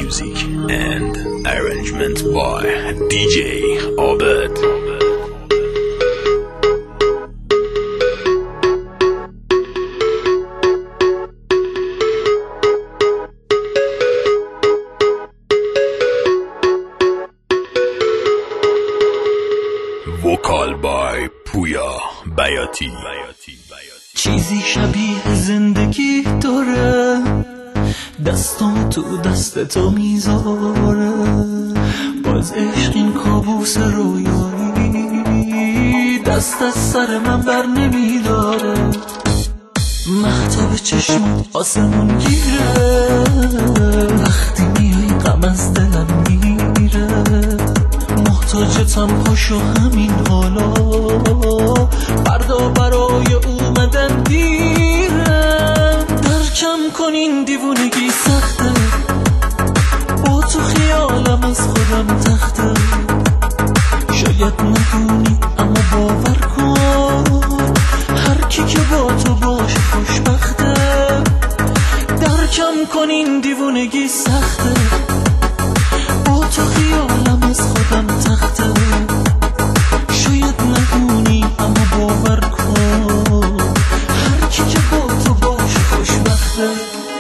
music and arrangement by DJ Abed. Vocal by Puya Bayati. چیزی شبیه زندگی داره، دستم تو دست تو میذاره، باز عشق این کابوس رویایی دست از سر من بر نمیداره. مهتاب چشم آسمون گیره، وقتی میای غم از دلم میره، محتاجتم پاشو همین حالا، فردا برای اومدن دیره. درکم کن این دیوونگی سخته، با تو خیالم از خودم تخته، شاید ندونی اما باور کن هر کی که با تو باشه خوشبخته. درکم کن این دیوونگی سخته، با تو خیالم از خودم تخته، شاید ندونی اما باور کن هر کی که با تو باشه خوشبخته.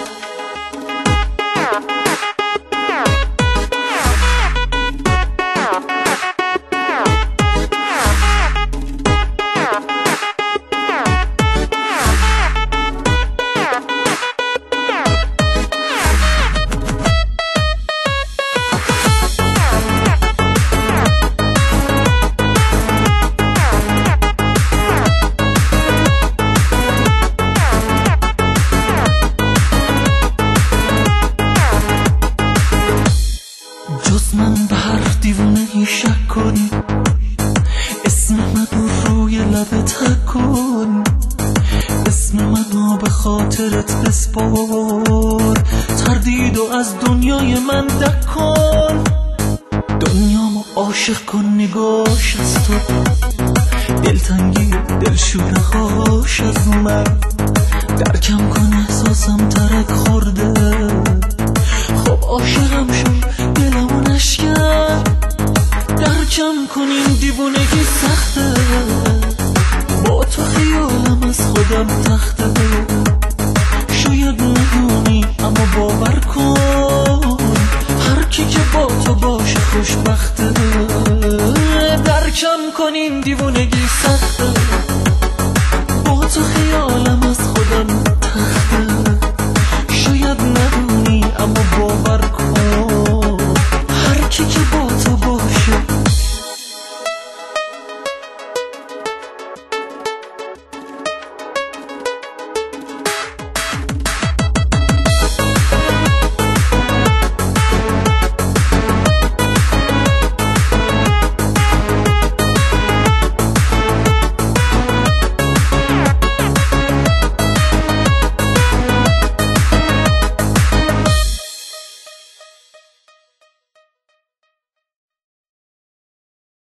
جز من به هر دیوونه‌ای شک کنی، اسم منو روی لبت حک کن، اسم منو به خاطرت بسپار، تردیدو از دنیای من دک کن، دنیامو عاشق کن نگاش از تو، دلتنگی دلشوره هاش از من، درکم کن احساسم ترک خورده، خب عاشقم شد دلمو نشکن. درکم کن این دیوونگی سخته، با تو خیالم از خودم تخته،